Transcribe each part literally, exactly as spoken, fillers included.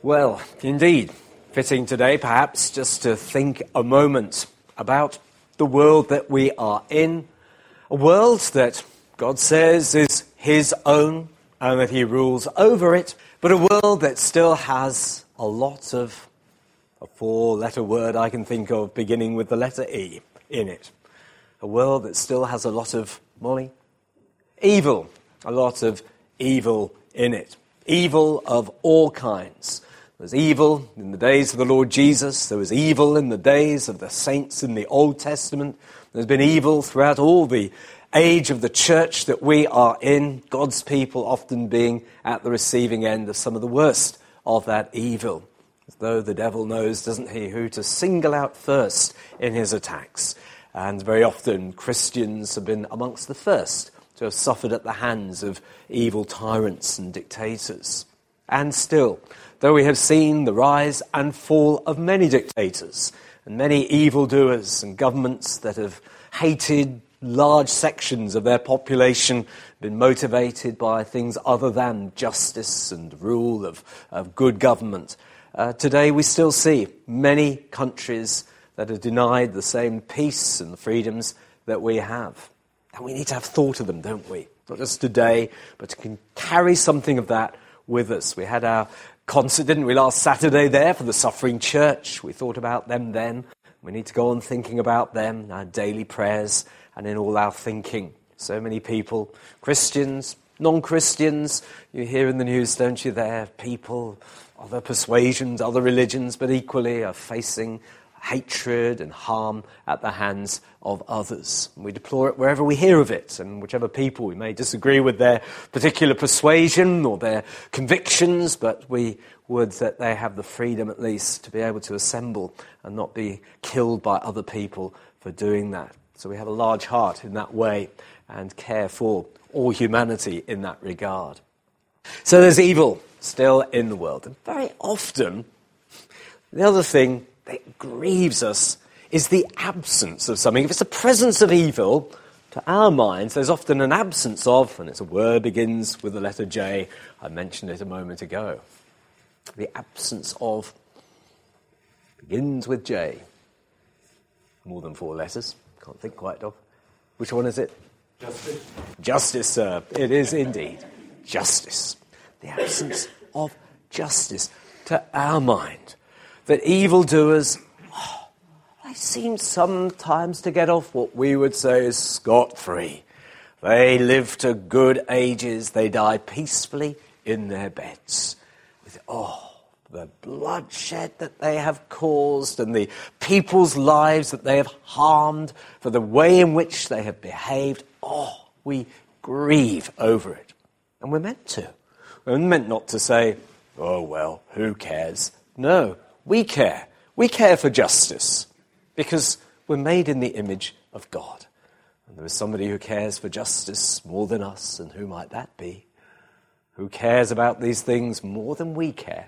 Well, indeed, fitting today perhaps just to think a moment about the world that we are in, a world that God says is his own and that he rules over it, but a world that still has a lot of a four-letter word I can think of beginning with the letter E in it. A world that still has a lot of, Molly, evil, a lot of evil in it. Evil of all kinds. There was evil in the days of the Lord Jesus. There was evil in the days of the saints in the Old Testament. There's been evil throughout all the age of the church that we are in, God's people often being at the receiving end of some of the worst of that evil. As though the devil knows, doesn't he, who to single out first in his attacks. And very often Christians have been amongst the first to have suffered at the hands of evil tyrants and dictators. And still, though we have seen the rise and fall of many dictators and many evildoers and governments that have hated large sections of their population, been motivated by things other than justice and rule of, of good government, uh, today we still see many countries that are denied the same peace and freedoms that we have. And we need to have thought of them, don't we? Not just today, but to can carry something of that with us. We had our concert, didn't we, last Saturday there for the Suffering Church. We thought about them then. We need to go on thinking about them in our daily prayers and in all our thinking. So many people, Christians, non-Christians, you hear in the news, don't you, there, people, other persuasions, other religions, but equally are facing hatred and harm at the hands of others. We deplore it wherever we hear of it, and whichever people we may disagree with their particular persuasion or their convictions, but we would that they have the freedom at least to be able to assemble and not be killed by other people for doing that. So we have a large heart in that way and care for all humanity in that regard. So there's evil still in the world, and very often the other thing that grieves us is the absence of something. If it's the presence of evil, to our minds, there's often an absence of, and it's a word begins with the letter J. I mentioned it a moment ago. The absence of begins with J. More than four letters. Can't think quite of. Which one is it? Justice. Justice, sir. It is indeed. Justice. The absence of justice to our mind. That evildoers, oh, they seem sometimes to get off what we would say is scot-free. They live to good ages. They die peacefully in their beds. With, oh, the bloodshed that they have caused and the people's lives that they have harmed for the way in which they have behaved. Oh, we grieve over it. And we're meant to. We're meant not to say, oh, well, who cares? No. We care. We care for justice because we're made in the image of God. And there is somebody who cares for justice more than us, and who might that be? Who cares about these things more than we care?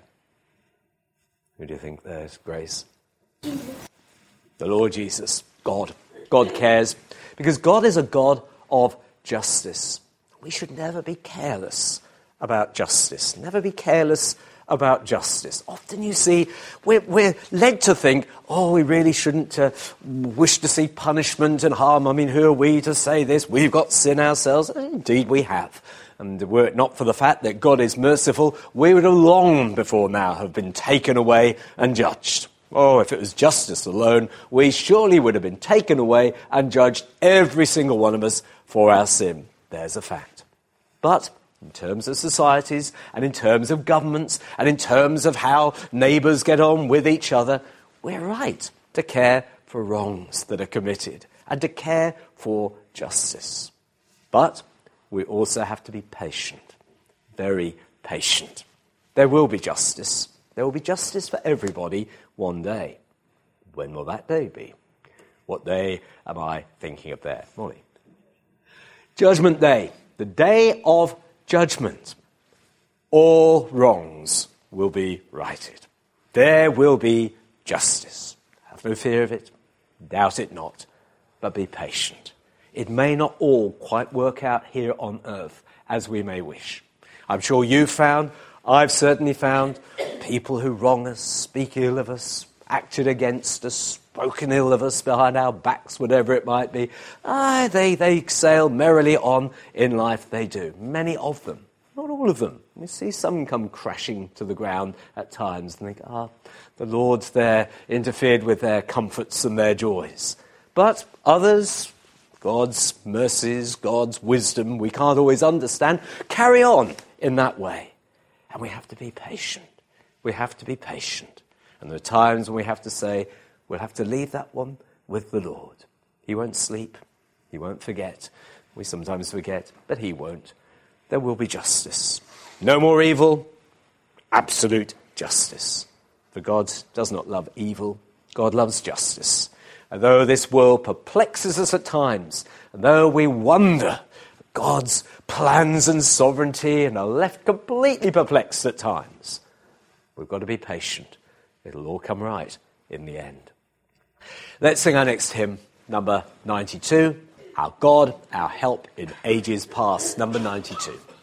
Who do you think there's, Grace? Jesus. The Lord Jesus. God. God cares because God is a God of justice. We should never be careless about justice. Never be careless about justice. Often you see, we're, we're led to think, oh, we really shouldn't uh, wish to see punishment and harm. I mean, who are we to say this? We've got sin ourselves. Indeed, we have. And were it not for the fact that God is merciful, we would have long before now have been taken away and judged. Oh, if it was justice alone, we surely would have been taken away and judged, every single one of us, for our sin. There's a fact. But in terms of societies and in terms of governments and in terms of how neighbours get on with each other, we're right to care for wrongs that are committed and to care for justice. But we also have to be patient, very patient. There will be justice. There will be justice for everybody one day. When will that day be? What day am I thinking of there? Molly. Judgment Day, the day of judgment. All wrongs will be righted. There will be justice. Have no fear of it. Doubt it not. But be patient. It may not all quite work out here on earth as we may wish. I'm sure you've found, I've certainly found, people who wrong us, speak ill of us, acted against us, spoken ill of us behind our backs, whatever it might be. Ah, they, they sail merrily on in life, they do. Many of them, not all of them. We see some come crashing to the ground at times and think, ah, the Lord's there interfered with their comforts and their joys. But others, God's mercies, God's wisdom, we can't always understand, carry on in that way. And we have to be patient. We have to be patient. And there are times when we have to say, we'll have to leave that one with the Lord. He won't sleep. He won't forget. We sometimes forget, but he won't. There will be justice. No more evil, absolute justice. For God does not love evil. God loves justice. And though this world perplexes us at times, and though we wonder God's plans and sovereignty and are left completely perplexed at times, we've got to be patient. It'll all come right in the end. Let's sing our next hymn, number ninety-two, Our God, Our Help in Ages Past, number ninety-two.